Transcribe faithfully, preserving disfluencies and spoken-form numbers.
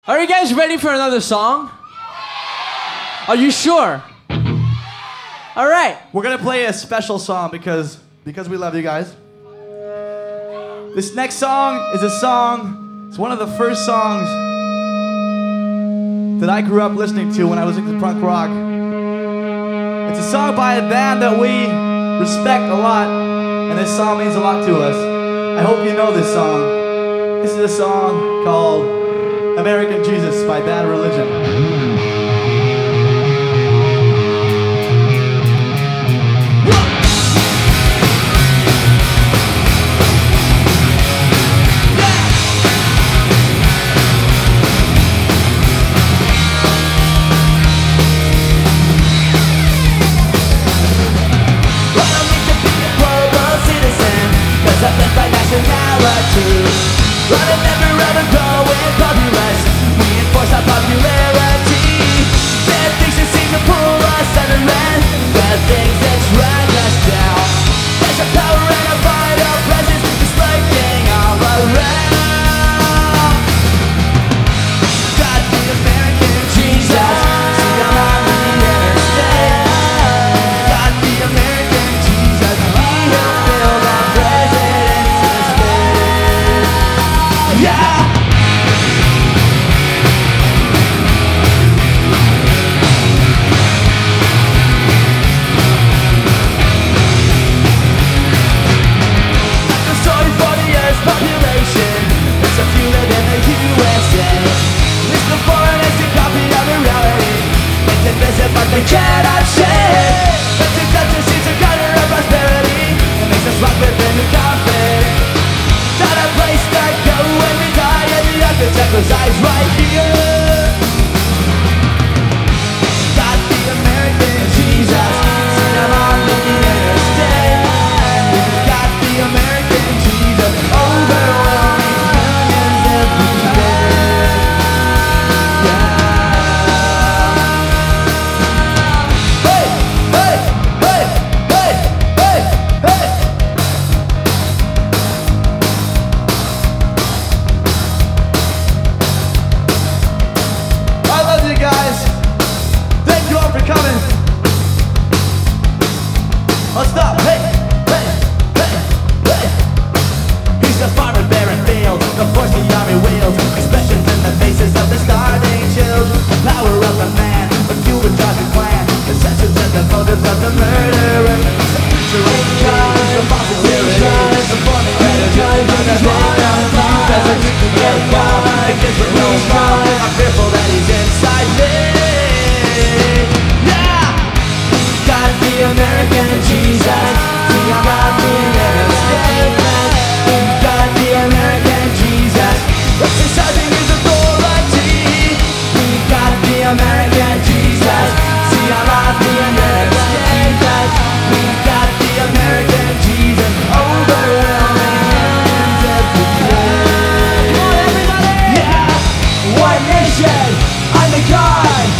Are you guys ready for another song? Are you sure? All right. We're gonna play a special song because because we love you guys. This next song is a song. It's one of the first songs that I grew up listening to when I was into punk rock. It's a song by a band that we respect a lot, and this song means a lot to us. I hope you know this song. This is a song called American Jesus by Bad Religion. Running every road and growing populous. We enforce our popularity. Bad things that seem to pull us under land. Bad things that drag us down. There's a power and a vital presence that's lurking all around. God the American Jesus, see I'm on the interstate. God the American Jesus, He will build our president's estate. Yeah! The story for the Earth's population. It's a few live in the U S A. It's the foreignistic copy of reality. They can visit but they cannot share. It's a culture seems a gutter of prosperity. It makes us rock within the conflict. Not a place to go when we die, and the architect resides right here. God the American Jesus, see I'm on the interstate. God the American Jesus, overwhelming millions every day. Yeah. Hey, hey, hey, hey, hey, hey. I love you guys. Thank you all for coming. Let's stop. Hey, hey, hey, hey. He's the farmer bearing fields, the force the army wields, expressions in the faces of the starving children. The power of the man, the fuel with Josh's clan, the sessions and the motives of the murderer. The future of the child, the possibility, the forming energy, the day of life, as I drink to get wild, against the no smile, I'm fearful that he's inside me. Yeah! God the American Jesus, see I'm on the interstate. God the American Jesus, exercising His authority. We got the American Jesus, see I'm on the interstate. We got the American Jesus, overwhelming millions every day. Come on everybody! Yeah! One nation, under God.